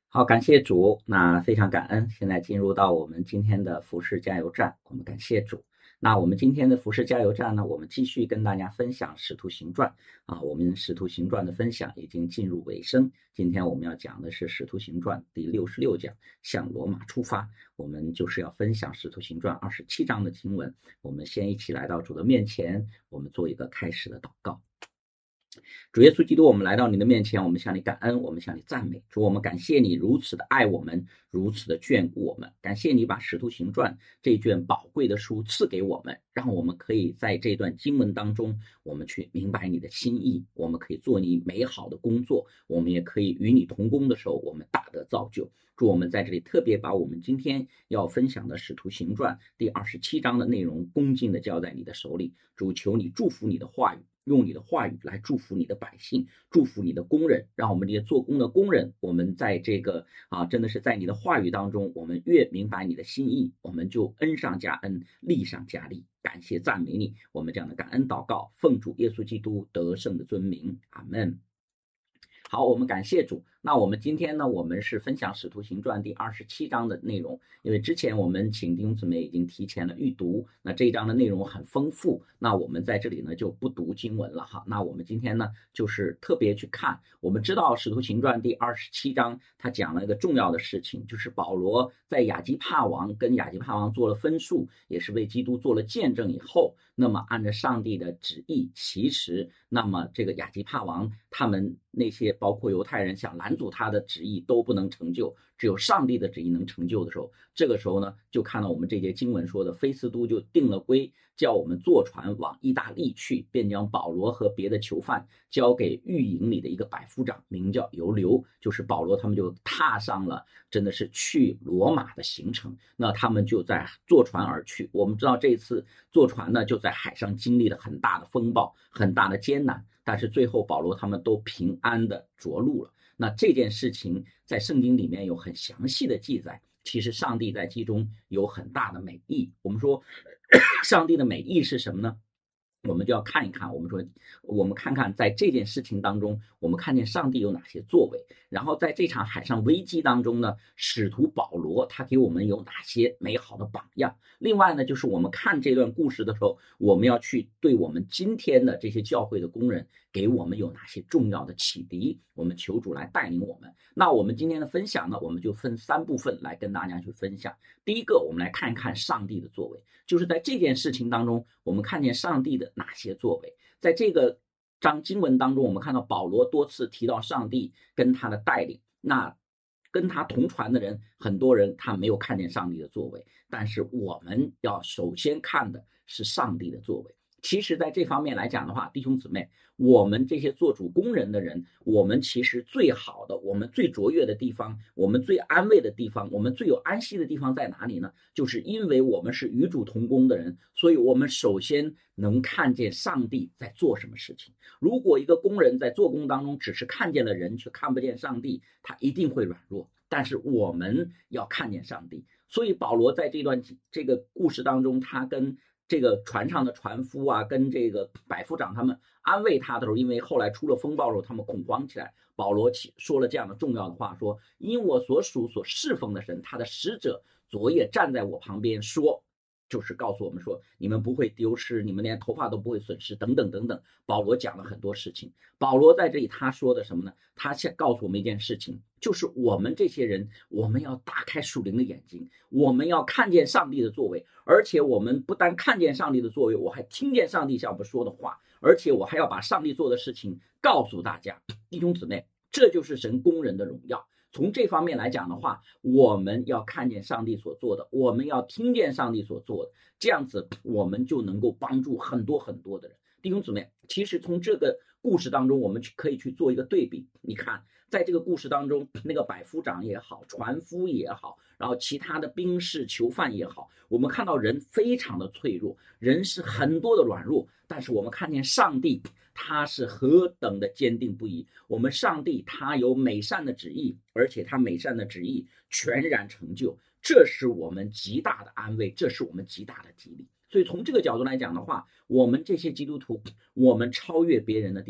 好，感谢主，那非常感恩。现在进入到我们今天的服饰加油站，我们感谢主。那我们今天的服饰加油站呢，我们继续跟大家分享《使徒行传》啊，我们《使徒行传》的分享已经进入尾声。今天我们要讲的是《使徒行传》第66讲，向罗马出发。我们就是要分享《使徒行传》27章的经文。我们先一起来到主的面前，我们做一个开始的祷告。主耶稣基督，我们来到你的面前，我们向你感恩，我们向你赞美。主，我们感谢你如此的爱我们，如此的眷顾我们。感谢你把《使徒行传》这卷宝贵的书赐给我们，让我们可以在这段经文当中，我们去明白你的心意，我们可以做你美好的工作，我们也可以与你同工的时候，我们大得造就。主，我们在这里特别把我们今天要分享的《使徒行传》第27章的内容恭敬的交在你的手里。主，求你祝福你的话语，用你的话语来祝福你的百姓，祝福你的工人，让我们这些做工的工人，我们在这个真的是在你的话语当中，我们越明白你的心意，我们就恩上加恩，利上加利。感谢赞美你，我们这样的感恩祷告，奉主耶稣基督得胜的尊名，阿们。好，我们感谢主。那我们今天呢，我们是分享《使徒行传》第27章的内容，因为之前我们请弟兄姊妹已经提前了预读，那这一章的内容很丰富，那我们在这里呢就不读经文了哈。那我们今天呢就是特别去看，我们知道《使徒行传》第27章他讲了一个重要的事情，就是保罗在亚基帕王跟亚基帕王做了分数，也是为基督做了见证以后，那么按照上帝的旨意，其实那么这个亚基帕王他们那些包括犹太人想拦阻他的旨意都不能成就，只有上帝的旨意能成就的时候，这个时候呢就看到我们这节经文说的，菲斯都就定了规，叫我们坐船往意大利去，便将保罗和别的囚犯交给狱营里的一个百夫长，名叫犹流。就是保罗他们就踏上了真的是去罗马的行程，那他们就在坐船而去。我们知道这次坐船呢就在海上经历了很大的风暴，很大的艰难，但是最后保罗他们都平安的着陆了。那这件事情在圣经里面有很详细的记载，其实上帝在其中有很大的美意。我们说上帝的美意是什么呢？我们就要看一看，我们看看在这件事情当中，我们看见上帝有哪些作为，然后在这场海上危机当中呢，使徒保罗他给我们有哪些美好的榜样。另外呢，就是我们看这段故事的时候，我们要去对我们今天的这些教会的工人给我们有哪些重要的启迪，我们求主来带领我们。那我们今天的分享呢，我们就分3部分来跟大家去分享。第一个，我们来看一看上帝的作为，就是在这件事情当中，我们看见上帝的哪些作为。在这个章经文当中，我们看到保罗多次提到上帝跟他的带领，那跟他同船的人，很多人他没有看见上帝的作为，但是我们要首先看的是上帝的作为。其实在这方面来讲的话，弟兄姊妹，我们这些做主工人的人，我们其实最好的，我们最卓越的地方，我们最安慰的地方，我们最有安息的地方在哪里呢？就是因为我们是与主同工的人，所以我们首先能看见上帝在做什么事情。如果一个工人在做工当中只是看见了人，却看不见上帝，他一定会软弱。但是我们要看见上帝，所以保罗在这个故事当中，他跟这个船上的船夫啊，跟这个百夫长他们安慰他的时候，因为后来出了风暴的时候，他们恐慌起来。保罗说了这样的重要的话，说：因我所属所侍奉的神，他的使者昨夜站在我旁边说，就是告诉我们说，你们不会丢失，你们连头发都不会损失，等等等等。保罗讲了很多事情。保罗在这里他说的什么呢？他先告诉我们一件事情，就是我们这些人，我们要打开属灵的眼睛，我们要看见上帝的作为，而且我们不但看见上帝的作为，我还听见上帝向我们说的话，而且我还要把上帝做的事情告诉大家。弟兄姊妹，这就是神工人的荣耀。从这方面来讲的话，我们要看见上帝所做的，我们要听见上帝所做的，这样子我们就能够帮助很多很多的人。弟兄姊妹，其实从这个故事当中，我们可以去做一个对比。你看，在这个故事当中，那个百夫长也好，船夫也好，然后其他的兵士囚犯也好，我们看到人非常的脆弱，人是很多的软弱，但是我们看见上帝他是何等的坚定不移。我们上帝他有美善的旨意，而且他美善的旨意全然成就，这是我们极大的安慰，这是我们极大的激励。所以从这个角度来讲的话，我们这些基督徒，我们超越别人的地方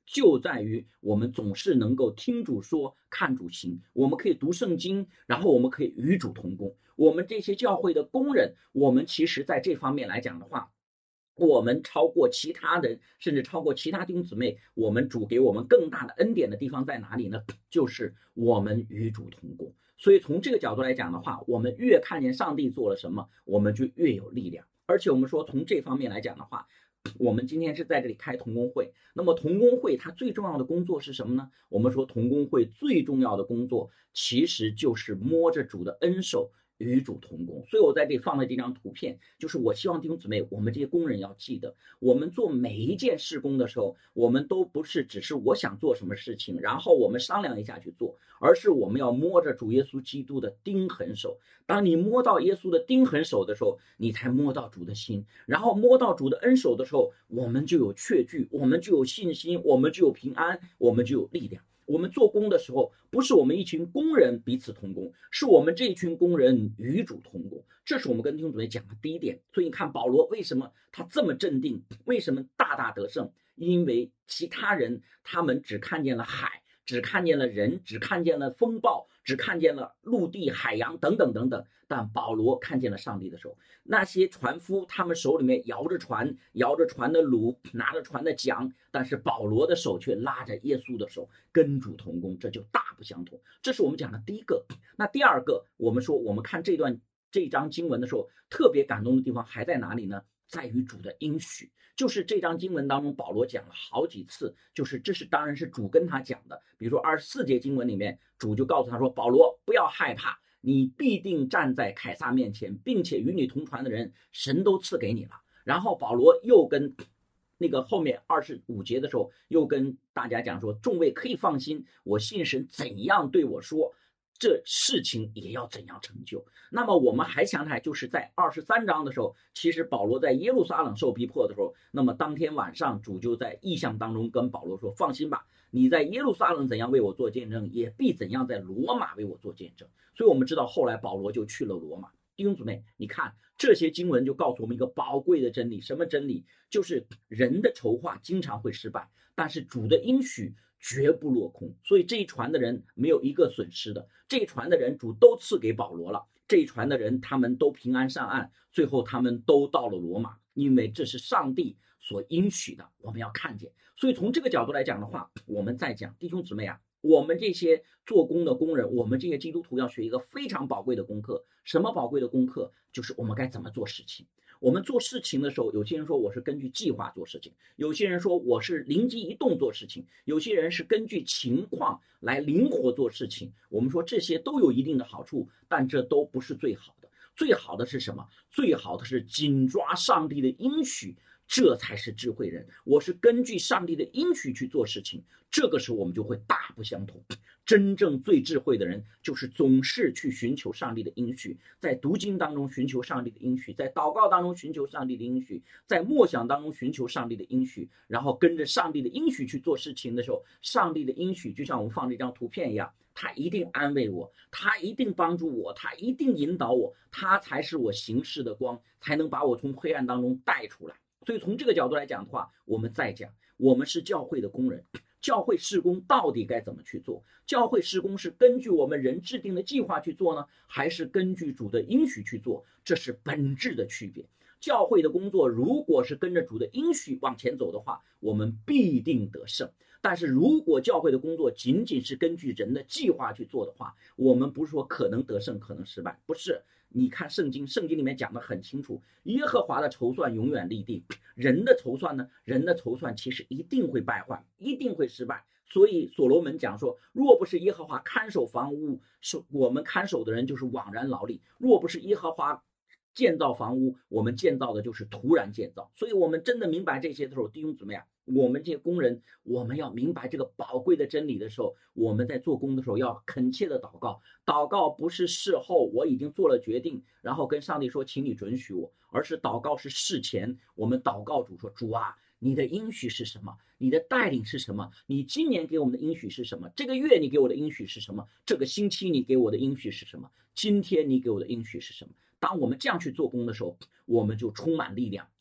就在于我们总是能够听主说，看主行。我们可以读圣经，然后我们可以与主同工。我们这些教会的工人，我们其实在这方面来讲的话，我们超过其他人，甚至超过其他弟兄姊妹，我们主给我们更大的恩典的地方在哪里呢？就是我们与主同工。所以从这个角度来讲的话，我们越看见上帝做了什么，我们就越有力量。而且我们说从这方面来讲的话，我们今天是在这里开同工会，那么同工会它最重要的工作是什么呢？我们说同工会最重要的工作其实就是摸着主的恩手，与主同工。所以我在这里放了这张图片，就是我希望弟兄姊妹，我们这些工人要记得，我们做每一件事工的时候，我们都不是只是我想做什么事情，然后我们商量一下去做，而是我们要摸着主耶稣基督的钉痕手。当你摸到耶稣的钉痕手的时候，你才摸到主的心，然后摸到主的恩手的时候，我们就有确据，我们就有信心，我们就有平安，我们就有力量。我们做工的时候，不是我们一群工人彼此同工，是我们这一群工人与主同工。这是我们跟弟兄姊妹讲的第一点。所以你看保罗为什么他这么镇定，为什么大大得胜？因为其他人他们只看见了海，只看见了人，只看见了风暴，只看见了陆地、海洋等等等等，但保罗看见了上帝的手。那些船夫他们手里面摇着船，摇着船的橹，拿着船的桨，但是保罗的手却拉着耶稣的手，跟主同工，这就大不相同。这是我们讲的第一个。那第二个，我们说我们看这章经文的时候，特别感动的地方还在哪里呢？在于主的应许。就是这章经文当中，保罗讲了好几次，就是这是当然是主跟他讲的。比如说24节经文里面，主就告诉他说，保罗不要害怕，你必定站在凯撒面前，并且与你同船的人神都赐给你了。然后保罗又跟那个后面25节的时候，又跟大家讲说，众位可以放心，我信神怎样对我说，这事情也要怎样成就。那么我们还想起来，就是在23章的时候，其实保罗在耶路撒冷受逼迫的时候，那么当天晚上主就在异象当中跟保罗说，放心吧，你在耶路撒冷怎样为我做见证，也必怎样在罗马为我做见证。所以我们知道后来保罗就去了罗马。弟兄姊妹，你看这些经文就告诉我们一个宝贵的真理。什么真理？就是人的筹划经常会失败，但是主的应许绝不落空。所以这一船的人没有一个损失的，这一船的人主都赐给保罗了，这一船的人他们都平安上岸，最后他们都到了罗马，因为这是上帝所应许的，我们要看见。所以从这个角度来讲的话，我们再讲弟兄姊妹啊，我们这些做工的工人，我们这些基督徒要学一个非常宝贵的功课。什么宝贵的功课？就是我们该怎么做事情。我们做事情的时候，有些人说我是根据计划做事情，有些人说我是灵机一动做事情，有些人是根据情况来灵活做事情。我们说这些都有一定的好处，但这都不是最好的。最好的是什么？最好的是紧抓上帝的应许，这才是智慧人。我是根据上帝的应许去做事情，这个时候我们就会大不相同。真正最智慧的人，就是总是去寻求上帝的应许，在读经当中寻求上帝的应许，在祷告当中寻求上帝的应许，在默想当中寻求上帝的应许，然后跟着上帝的应许去做事情的时候，上帝的应许就像我们放这张图片一样，他一定安慰我，他一定帮助我，他一定引导我，他才是我行事的光，才能把我从黑暗当中带出来。所以从这个角度来讲的话，我们再讲，我们是教会的工人，教会事工到底该怎么去做？教会事工是根据我们人制定的计划去做呢，还是根据主的应许去做？这是本质的区别。教会的工作如果是跟着主的应许往前走的话，我们必定得胜。但是如果教会的工作仅仅是根据人的计划去做的话，我们不是说可能得胜可能失败，不是。你看圣经里面讲得很清楚，耶和华的筹算永远立定，人的筹算呢，人的筹算其实一定会败坏，一定会失败。所以所罗门讲说，若不是耶和华看守房屋，我们看守的人就是枉然劳力；若不是耶和华建造房屋，我们建造的就是突然建造。所以我们真的明白这些的时候，弟兄姊妹啊，我们这些工人，我们要明白这个宝贵的真理的时候，我们在做工的时候要恳切的祷告。祷告不是事后我已经做了决定，然后跟上帝说请你准许我，而是祷告是事前。我们祷告主说，主啊，你的应许是什么？你的带领是什么？你今年给我们的应许是什么？这个月你给我的应许是什么？这个星期你给我的应许是什么？今天你给我的应许是什么？当我们这样去做工的时候，我们就充满力量，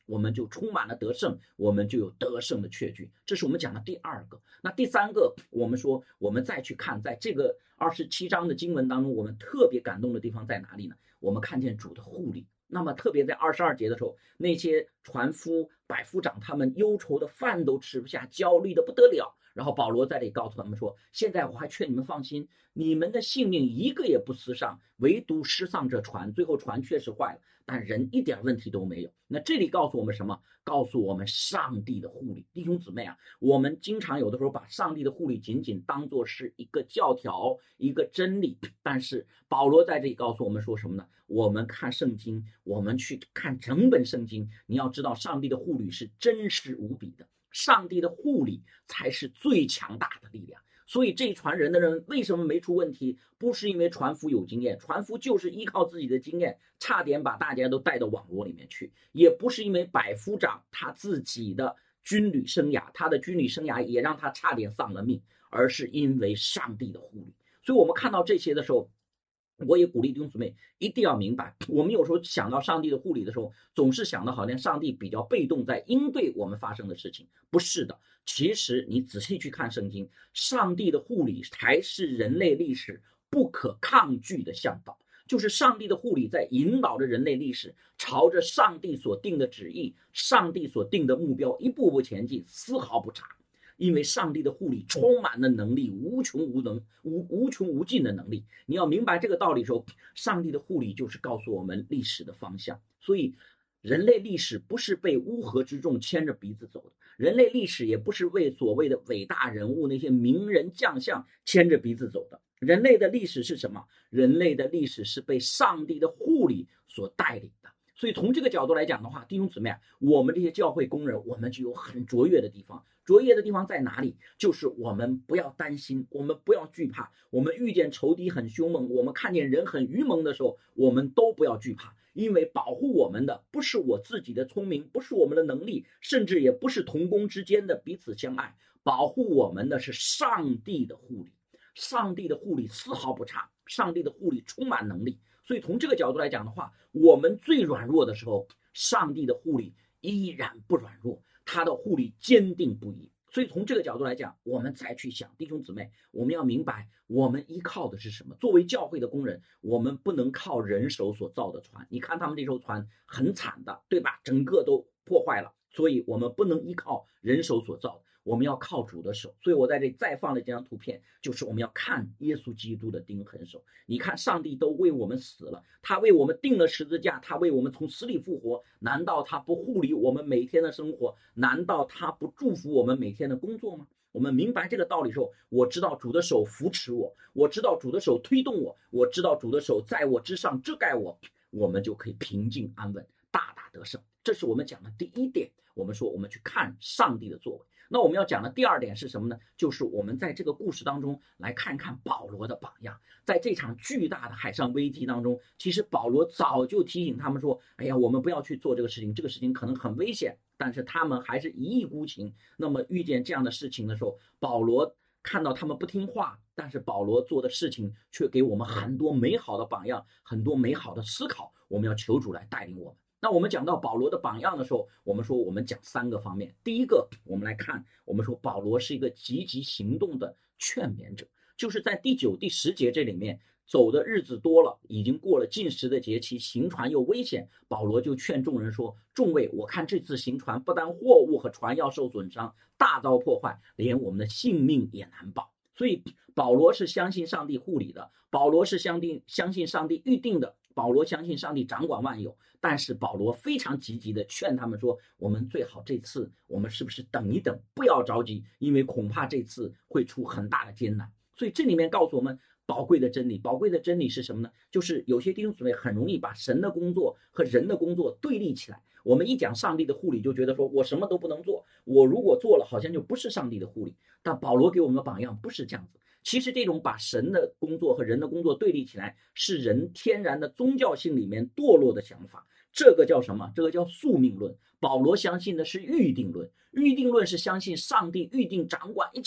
我们就充满了得胜，我们就有得胜的确据。这是我们讲的第二个。那第三个，我们说我们再去看，在这个27章的经文当中，我们特别感动的地方在哪里呢？我们看见主的护理。那么特别在22节的时候，那些船夫、百夫长他们忧愁的饭都吃不下，焦虑的不得了。然后保罗在这里告诉他们说，现在我还劝你们放心，你们的性命一个也不失丧，唯独失丧这船。最后船确实坏了，但人一点问题都没有。那这里告诉我们什么？告诉我们上帝的护理。弟兄姊妹啊，我们经常有的时候把上帝的护理仅仅当作是一个教条，一个真理，但是保罗在这里告诉我们说什么呢？我们看圣经，我们去看整本圣经，你要知道上帝的护理是真实无比的，上帝的护理才是最强大的力量。所以这一船人的人为什么没出问题？不是因为船夫有经验，船夫就是依靠自己的经验，差点把大家都带到网络里面去；也不是因为百夫长他自己的军旅生涯，他的军旅生涯也让他差点丧了命，而是因为上帝的护理。所以我们看到这些的时候，我也鼓励弟兄姊妹一定要明白，我们有时候想到上帝的护理的时候，总是想到好像上帝比较被动在应对我们发生的事情。不是的，其实你仔细去看圣经，上帝的护理才是人类历史不可抗拒的向导。就是上帝的护理在引导着人类历史朝着上帝所定的旨意、上帝所定的目标一步步前进，丝毫不差。因为上帝的护理充满了能力，无穷无尽的能力。你要明白这个道理的时候，上帝的护理就是告诉我们历史的方向。所以人类历史不是被乌合之众牵着鼻子走的，人类历史也不是为所谓的伟大人物那些名人将相牵着鼻子走的。人类的历史是什么？人类的历史是被上帝的护理所带领的。所以从这个角度来讲的话，弟兄姊妹啊，我们这些教会工人，我们就有很卓越的地方。卓越的地方在哪里？就是我们不要担心，我们不要惧怕。我们遇见仇敌很凶猛，我们看见人很愚蒙的时候，我们都不要惧怕，因为保护我们的不是我自己的聪明，不是我们的能力，甚至也不是同工之间的彼此相爱，保护我们的是上帝的护理。上帝的护理丝毫不差，上帝的护理充满能力。所以从这个角度来讲的话，我们最软弱的时候，上帝的护理依然不软弱，他的护理坚定不移。所以从这个角度来讲，我们再去想，弟兄姊妹，我们要明白我们依靠的是什么。作为教会的工人，我们不能靠人手所造的船。你看他们这艘船很惨的，对吧？整个都破坏了。所以我们不能依靠人手所造，我们要靠主的手。所以我在这里再放了这张图片，就是我们要看耶稣基督的钉痕手。你看上帝都为我们死了，他为我们钉了十字架，他为我们从死里复活，难道他不护理我们每天的生活？难道他不祝福我们每天的工作吗？我们明白这个道理的时候，我知道主的手扶持我，我知道主的手推动我，我知道主的手在我之上遮盖我，我们就可以平静安稳，大大得胜。这是我们讲的第一点，我们说我们去看上帝的作为。那我们要讲的第二点是什么呢？就是我们在这个故事当中来看看保罗的榜样。在这场巨大的海上危机当中，其实保罗早就提醒他们说，哎呀，我们不要去做这个事情，这个事情可能很危险，但是他们还是一意孤行。那么遇见这样的事情的时候，保罗看到他们不听话，但是保罗做的事情却给我们很多美好的榜样，很多美好的思考。我们要求主来带领我们。那我们讲到保罗的榜样的时候，我们说我们讲三个方面。第一个，我们来看，我们说保罗是一个积极行动的劝勉者，就是在第9、第10节这里面，走的日子多了，已经过了禁食的节期，行船又危险，保罗就劝众人说，众位，我看这次行船不但货物和船要受损伤，大遭破坏，连我们的性命也难保。所以保罗是相信上帝护理的，保罗是相信上帝预定的，保罗相信上帝掌管万有。但是保罗非常积极的劝他们说，我们最好这次我们是不是等一等，不要着急，因为恐怕这次会出很大的艰难。所以这里面告诉我们宝贵的真理。宝贵的真理是什么呢？就是有些弟兄姊妹很容易把神的工作和人的工作对立起来。我们一讲上帝的护理，就觉得说我什么都不能做，我如果做了好像就不是上帝的护理。但保罗给我们的榜样不是这样子。其实这种把神的工作和人的工作对立起来，是人天然的宗教性里面堕落的想法。这个叫什么？这个叫宿命论。保罗相信的是预定论。预定论是相信上帝预定掌管一切，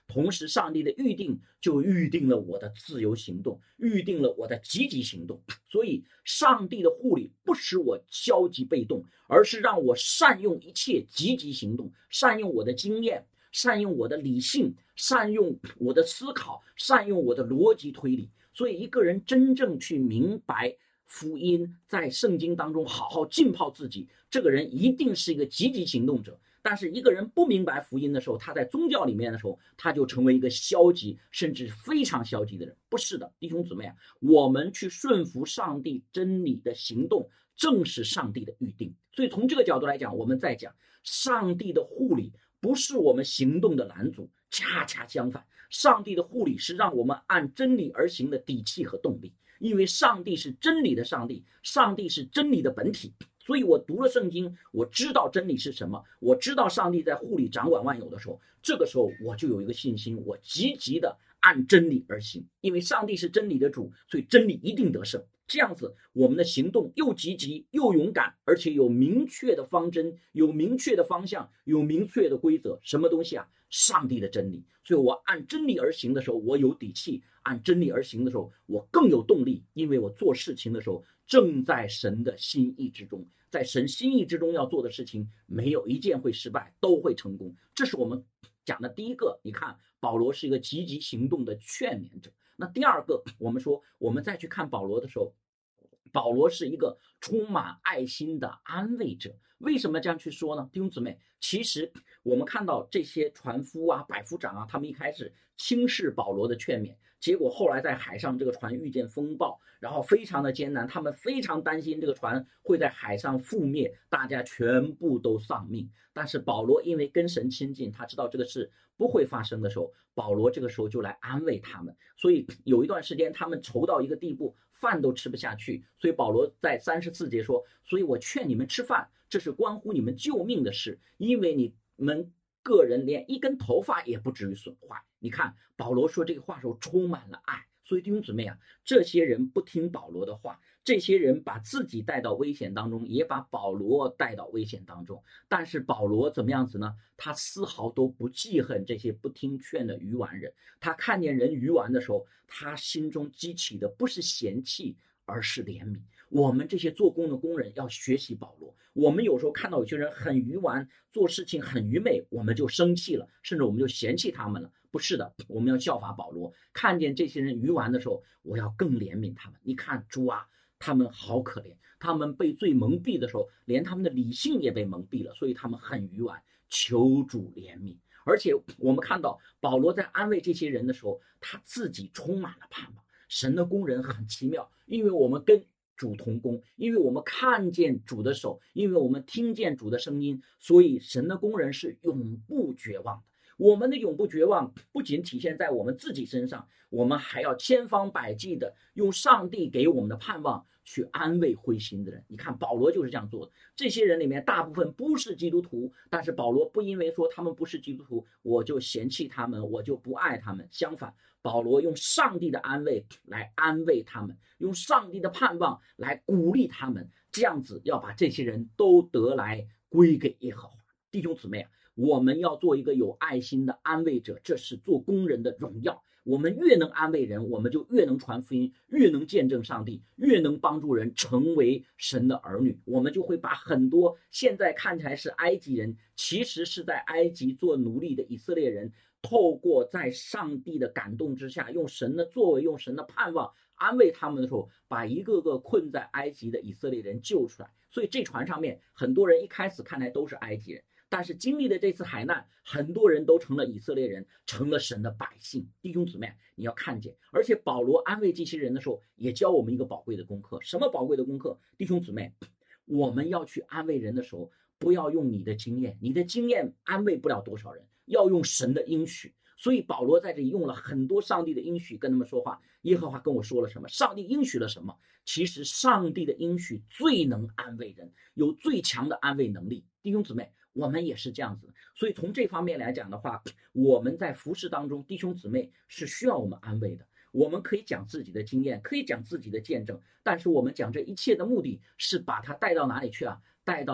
同时上帝的预定就预定了我的自由行动，预定了我的积极行动。所以上帝的护理不使我消极被动，而是让我善用一切积极行动，善用我的经验，善用我的理性，善用我的思考，善用我的逻辑推理。所以一个人真正去明白福音，在圣经当中好好浸泡自己，这个人一定是一个积极行动者。但是一个人不明白福音的时候，他在宗教里面的时候，他就成为一个消极甚至非常消极的人。不是的，弟兄姊妹啊，我们去顺服上帝真理的行动，正是上帝的预定。所以从这个角度来讲，我们在讲上帝的护理不是我们行动的拦阻，恰恰相反，上帝的护理是让我们按真理而行的底气和动力。因为上帝是真理的上帝，上帝是真理的本体。所以我读了圣经，我知道真理是什么，我知道上帝在护理掌管万有的时候，这个时候我就有一个信心，我积极的按真理而行。因为上帝是真理的主，所以真理一定得胜。这样子我们的行动又积极又勇敢，而且有明确的方针，有明确的方向，有明确的规则。什么东西啊？上帝的真理。所以我按真理而行的时候，我有底气；按真理而行的时候，我更有动力。因为我做事情的时候正在神的心意之中，在神心意之中要做的事情，没有一件会失败，都会成功。这是我们讲的第一个。你看保罗是一个积极行动的劝勉者。那第二个，我们说我们再去看保罗的时候，保罗是一个充满爱心的安慰者。为什么这样去说呢？弟兄姊妹，其实我们看到这些船夫啊、百夫长啊，他们一开始轻视保罗的劝勉，结果后来在海上这个船遇见风暴，然后非常的艰难，他们非常担心这个船会在海上覆灭，大家全部都丧命。但是保罗因为跟神亲近，他知道这个事不会发生的时候，保罗这个时候就来安慰他们。所以有一段时间他们愁到一个地步，饭都吃不下去。所以保罗在34节说，所以我劝你们吃饭，这是关乎你们救命的事，因为你们个人连一根头发也不至于损坏。你看保罗说这个话时候充满了爱。所以弟兄姊妹啊，这些人不听保罗的话，这些人把自己带到危险当中，也把保罗带到危险当中。但是保罗怎么样子呢？他丝毫都不记恨这些不听劝的愚顽人。他看见人愚顽的时候，他心中激起的不是嫌弃，而是怜悯。我们这些做工的工人要学习保罗。我们有时候看到有些人很愚顽，做事情很愚昧，我们就生气了，甚至我们就嫌弃他们了。不是的，我们要效法保罗，看见这些人愚顽的时候，我要更怜悯他们。你看主啊，他们好可怜，他们被罪蒙蔽的时候，连他们的理性也被蒙蔽了，所以他们很愚顽，求主怜悯。而且我们看到保罗在安慰这些人的时候，他自己充满了盼望。神的工人很奇妙，因为我们跟主同工，因为我们看见主的手，因为我们听见主的声音，所以神的工人是永不绝望的。我们的永不绝望不仅体现在我们自己身上，我们还要千方百计的用上帝给我们的盼望去安慰灰心的人。你看保罗就是这样做的。这些人里面大部分不是基督徒，但是保罗不因为说他们不是基督徒，我就嫌弃他们，我就不爱他们。相反，保罗用上帝的安慰来安慰他们，用上帝的盼望来鼓励他们，这样子要把这些人都得来归给耶和华。弟兄姊妹啊，我们要做一个有爱心的安慰者，这是做工人的荣耀。我们越能安慰人，我们就越能传福音，越能见证上帝，越能帮助人成为神的儿女。我们就会把很多现在看起来是埃及人，其实是在埃及做奴隶的以色列人，透过在上帝的感动之下，用神的作为，用神的盼望安慰他们的时候，把一个个困在埃及的以色列人救出来。所以这船上面很多人一开始看来都是埃及人，但是经历了这次海难，很多人都成了以色列人，成了神的百姓。弟兄姊妹，你要看见。而且保罗安慰这些人的时候，也教我们一个宝贵的功课。什么宝贵的功课？弟兄姊妹，我们要去安慰人的时候，不要用你的经验，你的经验安慰不了多少人，要用神的应许。所以保罗在这里用了很多上帝的应许跟他们说话。耶和华跟我说了什么？上帝应许了什么？其实上帝的应许最能安慰人，有最强的安慰能力。弟兄姊妹，我们也是这样子。所以从这方面来讲的话，我们在服事当中，弟兄姊妹是需要我们安慰的。我们可以讲自己的经验，可以讲自己的见证，但是我们讲这一切的目的是把他带到哪里去啊？带到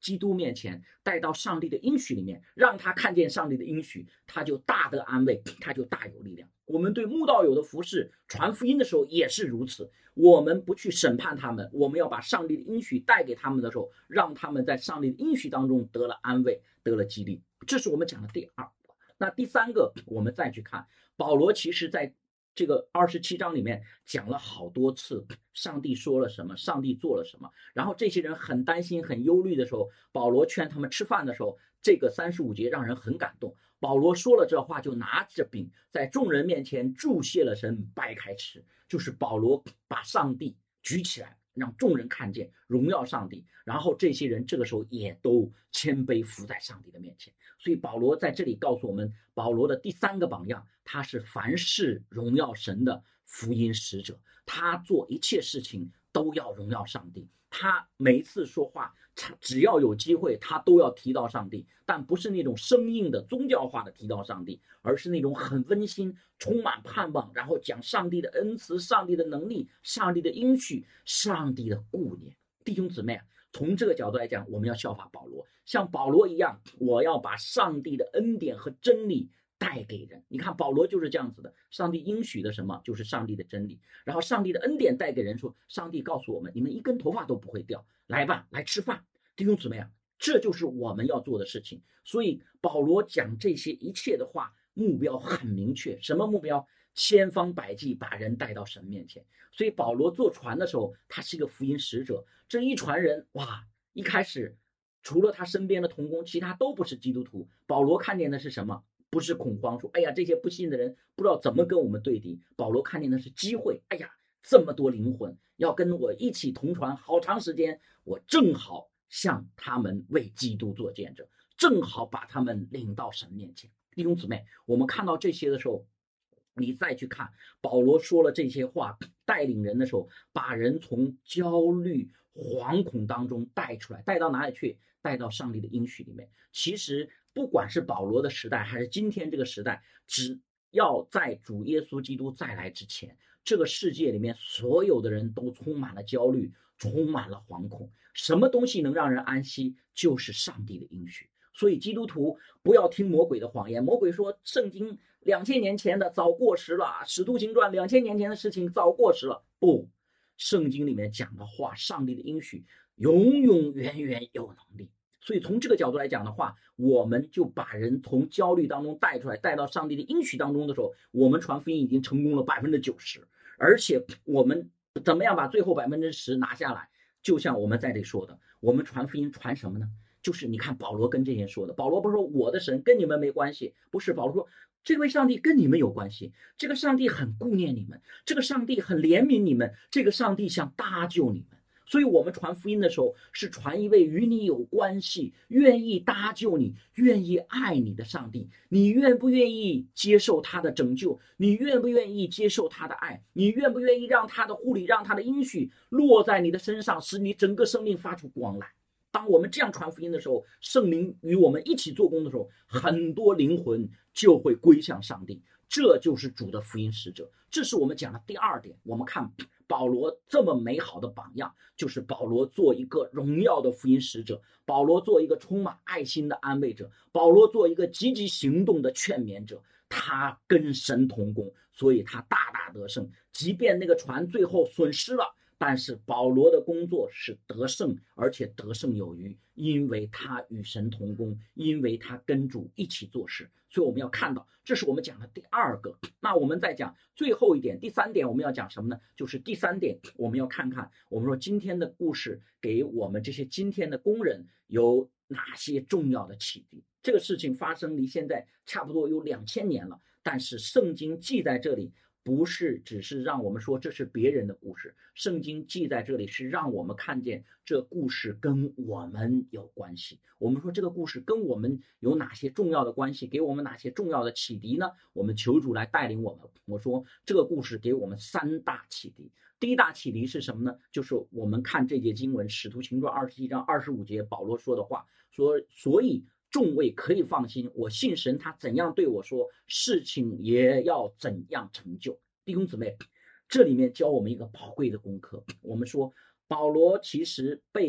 基督面前，带到上帝的应许里面，让他看见上帝的应许，他就大得安慰，他就大有力量。我们对慕道友的服事传福音的时候也是如此，我们不去审判他们，我们要把上帝的应许带给他们的时候，让他们在上帝的应许当中得了安慰，得了激励。这是我们讲的第二个。那第三个，我们再去看保罗，其实在这个27章里面讲了好多次上帝说了什么，上帝做了什么，然后这些人很担心很忧虑的时候，保罗劝他们吃饭的时候，这个35节让人很感动。保罗说了这话，就拿着饼在众人面前祝谢了神，掰开吃，就是保罗把上帝举起来，让众人看见，荣耀上帝。然后这些人这个时候也都谦卑服在上帝的面前。所以保罗在这里告诉我们，保罗的第三个榜样，他是凡事荣耀神的福音使者，他做一切事情都要荣耀上帝。他每一次说话，只要有机会，他都要提到上帝，但不是那种生硬的宗教化的提到上帝，而是那种很温馨、充满盼望，然后讲上帝的恩慈、上帝的能力、上帝的应许、上帝的顾念。弟兄姊妹，从这个角度来讲，我们要效法保罗，像保罗一样，我要把上帝的恩典和真理带给人。你看保罗就是这样子的，上帝应许的什么就是上帝的真理，然后上帝的恩典带给人，说上帝告诉我们，你们一根头发都不会掉，来吧，来吃饭。弟兄姊妹，这就是我们要做的事情。所以保罗讲这些一切的话，目标很明确，什么目标？千方百计把人带到神面前。所以保罗坐船的时候，他是一个福音使者，这一船人，哇，一开始除了他身边的同工，其他都不是基督徒。保罗看见的是什么？不是恐慌，说哎呀，这些不信的人不知道怎么跟我们对敌。保罗看见的是机会，哎呀，这么多灵魂要跟我一起同船好长时间，我正好向他们为基督做见证，正好把他们领到神面前。弟兄姊妹，我们看到这些的时候，你再去看保罗说了这些话，带领人的时候，把人从焦虑惶恐当中带出来，带到哪里去？带到上帝的应许里面。其实不管是保罗的时代还是今天这个时代，只要在主耶稣基督再来之前，这个世界里面所有的人都充满了焦虑，充满了惶恐。什么东西能让人安息？就是上帝的应许。所以基督徒不要听魔鬼的谎言，魔鬼说圣经2000年前的早过时了，使徒行传2000年前的事情早过时了。不，圣经里面讲的话，上帝的应许永永远远有能力。所以从这个角度来讲的话，我们就把人从焦虑当中带出来，带到上帝的应许当中的时候，我们传福音已经成功了90%，而且我们怎么样把最后10%拿下来？就像我们在这里说的，我们传福音传什么呢？就是你看保罗跟这些人说的，保罗不是说我的神跟你们没关系，不是，保罗说这位上帝跟你们有关系，这个上帝很顾念你们，这个上帝很怜悯你们，这个上帝想搭救你们。所以我们传福音的时候，是传一位与你有关系、愿意搭救你、愿意爱你的上帝。你愿不愿意接受他的拯救？你愿不愿意接受他的爱？你愿不愿意让他的护理、让他的应许落在你的身上，使你整个生命发出光来？当我们这样传福音的时候，圣灵与我们一起做工的时候，很多灵魂就会归向上帝。这就是主的福音使者。这是我们讲的第二点。我们看保罗这么美好的榜样，就是保罗做一个荣耀的福音使者，保罗做一个充满爱心的安慰者，保罗做一个积极行动的劝勉者。他跟神同工，所以他大大得胜。即便那个船最后损失了，但是保罗的工作是得胜，而且得胜有余，因为他与神同工，因为他跟主一起做事。所以我们要看到，这是我们讲的第二个。那我们再讲最后一点，第三点我们要讲什么呢？就是第三点，我们要看看，我们说今天的故事给我们这些今天的工人有哪些重要的启迪。这个事情发生离现在差不多有2000年了，但是圣经记在这里，不是只是让我们说这是别人的故事，圣经记在这里是让我们看见这故事跟我们有关系。我们说这个故事跟我们有哪些重要的关系，给我们哪些重要的启迪呢？我们求主来带领我们。我说这个故事给我们3大启迪。第一大启迪是什么呢？就是我们看这节经文使徒行传21章25节保罗说的话，说所以众位可以放心，我信神，他怎样对我说，事情也要怎样成就。弟兄姊妹，这里面教我们一个宝贵的功课。我们说保罗其实被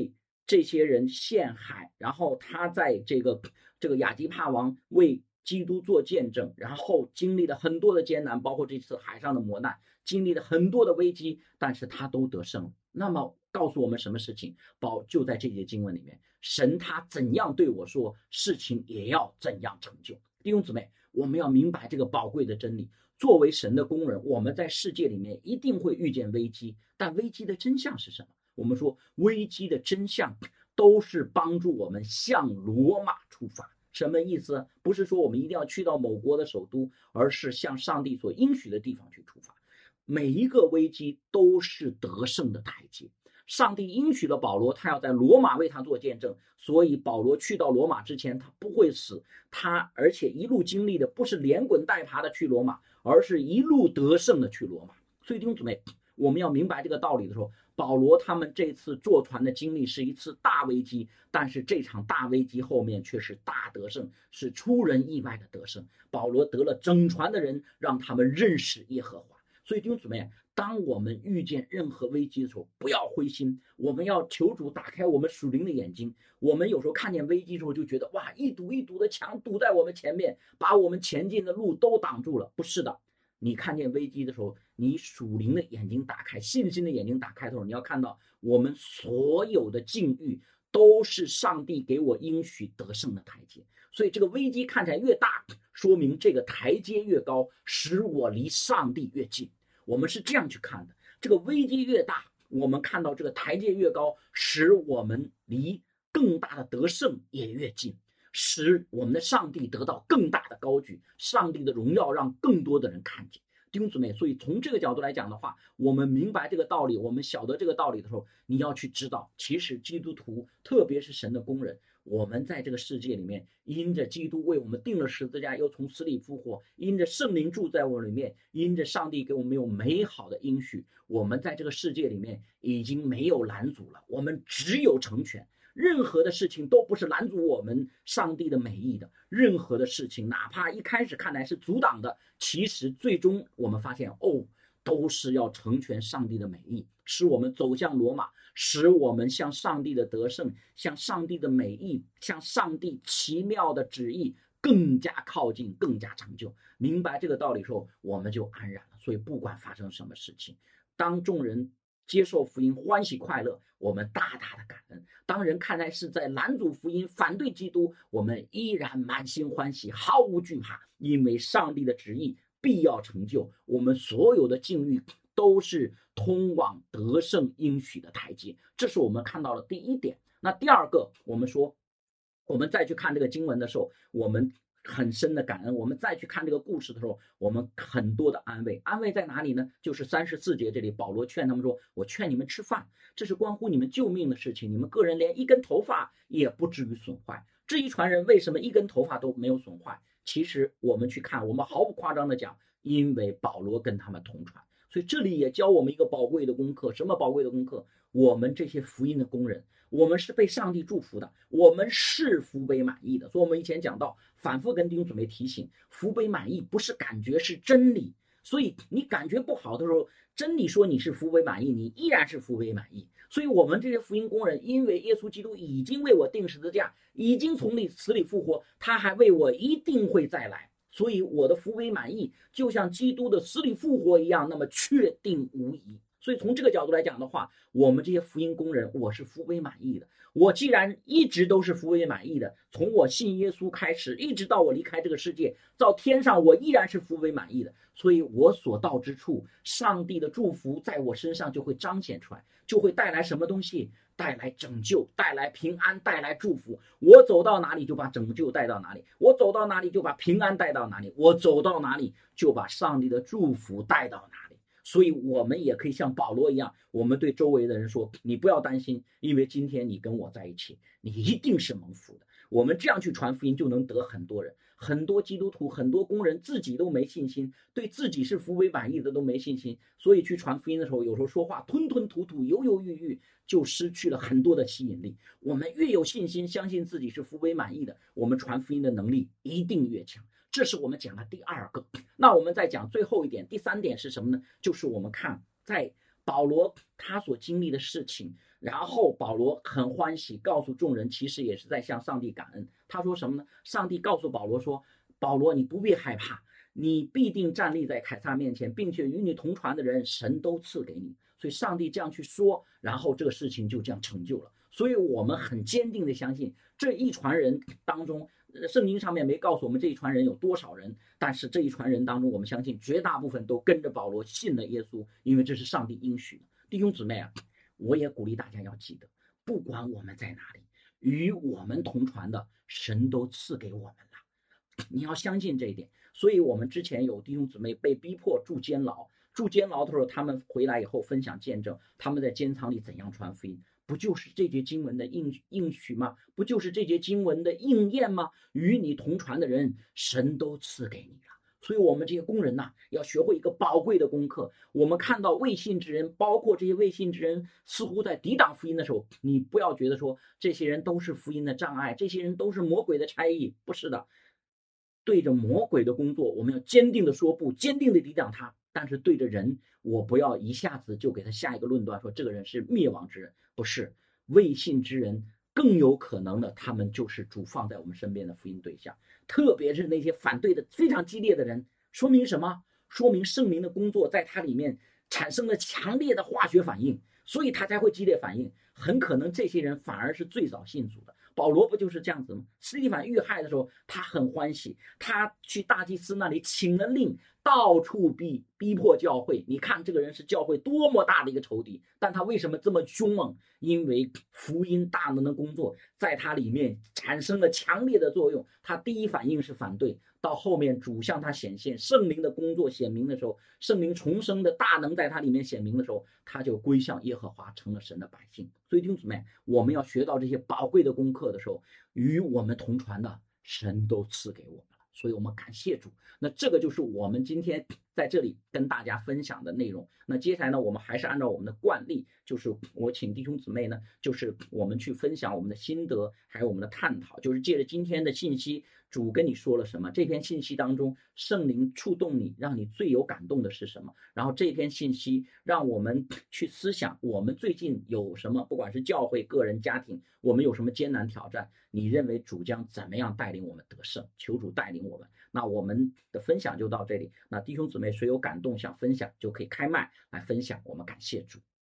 这些人陷害，然后他在这个亚基帕王为基督做见证，然后经历了很多的艰难，包括这次海上的磨难，经历了很多的危机，但是他都得胜了。那么告诉我们什么事情？就在这节经文里面，神他怎样对我说，事情也要怎样成就。弟兄姊妹，我们要明白这个宝贵的真理。作为神的工人，我们在世界里面一定会遇见危机，但危机的真相是什么？我们说危机的真相都是帮助我们向罗马出发。什么意思？不是说我们一定要去到某国的首都，而是向上帝所应许的地方去出发。每一个危机都是得胜的台阶。上帝应许了保罗，他要在罗马为他做见证，所以保罗去到罗马之前，他不会死，而且一路经历的不是连滚带爬的去罗马，而是一路得胜的去罗马。所以弟兄姊妹，我们要明白这个道理的时候，保罗他们这次坐船的经历是一次大危机，但是这场大危机后面却是大得胜，是出人意外的得胜。保罗得了整船的人，让他们认识耶和华。所以弟兄姊妹，当我们遇见任何危机的时候，不要灰心，我们要求主打开我们属灵的眼睛。我们有时候看见危机的时候就觉得，哇，一堵一堵的墙堵在我们前面，把我们前进的路都挡住了。不是的，你看见危机的时候，你属灵的眼睛打开，信心的眼睛打开的时候，你要看到我们所有的境遇都是上帝给我应许得胜的台阶。所以这个危机看起来越大，说明这个台阶越高，使我离上帝越近。我们是这样去看的，这个危机越大，我们看到这个台阶越高，使我们离更大的得胜也越近，使我们的上帝得到更大的高举，上帝的荣耀让更多的人看见。弟兄姊妹，所以从这个角度来讲的话，我们明白这个道理，我们晓得这个道理的时候，你要去知道，其实基督徒，特别是神的工人，我们在这个世界里面，因着基督为我们定了十字架，又从死里复活，因着圣灵住在我里面，因着上帝给我们有美好的应许，我们在这个世界里面已经没有拦阻了，我们只有成全。任何的事情都不是拦阻我们上帝的美意的，任何的事情哪怕一开始看来是阻挡的，其实最终我们发现都是要成全上帝的美意，使我们走向罗马，使我们向上帝的得胜，向上帝的美意，向上帝奇妙的旨意更加靠近，更加成就。明白这个道理的时候，我们就安然了。所以不管发生什么事情，当众人接受福音欢喜快乐，我们大大的感恩。当人看来是在拦阻福音，反对基督，我们依然满心欢喜，毫无惧怕，因为上帝的旨意必要成就。我们所有的境遇都是通往得胜应许的台阶，这是我们看到了第一点。那第二个，我们说我们再去看这个经文的时候，我们很深的感恩。我们再去看这个故事的时候，我们很多的安慰。安慰在哪里呢？就是34节这里，保罗劝他们说，我劝你们吃饭，这是关乎你们救命的事情，你们个人连一根头发也不至于损坏。至于传人为什么一根头发都没有损坏，其实我们去看，我们毫不夸张的讲，因为保罗跟他们同传。所以这里也教我们一个宝贵的功课。什么宝贵的功课？我们这些福音的工人，我们是被上帝祝福的，我们是福杯满溢的。所以我们以前讲到，反复跟弟兄姊妹提醒，福杯满溢不是感觉，是真理。所以你感觉不好的时候，真理说你是福杯满溢，你依然是福杯满溢。所以我们这些福音工人，因为耶稣基督已经为我定十字架，已经从死里复活，他还为我一定会再来，所以我的福杯满溢就像基督的死里复活一样，那么确定无疑。所以从这个角度来讲的话，我们这些福音工人，我是福杯满溢的。我既然一直都是福杯满溢的，从我信耶稣开始，一直到我离开这个世界，到天上，我依然是福杯满溢的。所以我所到之处，上帝的祝福在我身上就会彰显出来，就会带来什么东西？带来拯救，带来平安，带来祝福。我走到哪里就把拯救带到哪里，我走到哪里就把平安带到哪里，我走到哪里就把上帝的祝福带到哪里。所以我们也可以像保罗一样，我们对周围的人说，你不要担心，因为今天你跟我在一起，你一定是蒙福的。我们这样去传福音，就能得很多人。很多基督徒，很多工人自己都没信心，对自己是福杯满溢的都没信心，所以去传福音的时候，有时候说话吞吞吐吐，犹犹豫豫，就失去了很多的吸引力。我们越有信心，相信自己是福杯满溢的，我们传福音的能力一定越强。这是我们讲的第二个。那我们再讲最后一点，第三点是什么呢？就是我们看在保罗他所经历的事情，然后保罗很欢喜，告诉众人，其实也是在向上帝感恩。他说什么呢？上帝告诉保罗说：“保罗，你不必害怕，你必定站立在凯撒面前，并且与你同船的人，神都赐给你。”所以上帝这样去说，然后这个事情就这样成就了。所以我们很坚定的相信，这一船人当中，圣经上面没告诉我们这一船人有多少人，但是这一船人当中，我们相信绝大部分都跟着保罗信了耶稣，因为这是上帝应许的。弟兄姊妹啊，我也鼓励大家要记得，不管我们在哪里，与我们同船的神都赐给我们了，你要相信这一点。所以我们之前有弟兄姊妹被逼迫住监牢，住监牢的时候，他们回来以后分享见证，他们在监仓里怎样传福音，不就是这节经文的应许吗？不就是这节经文的应验吗？与你同船的人，神都赐给你了。所以我们这些工人呐，要学会一个宝贵的功课。我们看到未信之人，包括这些未信之人，似乎在抵挡福音的时候，你不要觉得说这些人都是福音的障碍，这些人都是魔鬼的差役，不是的。对着魔鬼的工作，我们要坚定的说不，坚定的抵挡他。但是对着人，我不要一下子就给他下一个论断，说这个人是灭亡之人，不是。未信之人更有可能的，他们就是主放在我们身边的福音对象，特别是那些反对的非常激烈的人，说明什么？说明圣灵的工作在他里面产生了强烈的化学反应，所以他才会激烈反应。很可能这些人反而是最早信主的。保罗不就是这样子吗？司提反遇害的时候，他很欢喜，他去大祭司那里请了令，到处逼迫教会。你看这个人是教会多么大的一个仇敌，但他为什么这么凶猛？因为福音大能的工作在他里面产生了强烈的作用。他第一反应是反对，到后面主向他显现，圣灵的工作显明的时候，圣灵重生的大能在他里面显明的时候，他就归向耶和华，成了神的百姓。所以弟兄姊妹，我们要学到这些宝贵的功课的时候，与我们同传的神都赐给我们了，所以我们感谢主。那这个就是我们今天在这里跟大家分享的内容。那接下来呢，我们还是按照我们的惯例，就是我请弟兄姊妹呢，就是我们去分享我们的心得，还有我们的探讨，就是借着今天的信息，主跟你说了什么？这篇信息当中，圣灵触动你，让你最有感动的是什么？然后这篇信息让我们去思想，我们最近有什么，不管是教会、个人、家庭，我们有什么艰难挑战？你认为主将怎么样带领我们得胜？求主带领我们。那我们的分享就到这里。那弟兄姊妹，谁有感动想分享，就可以开麦来分享。我们感谢主。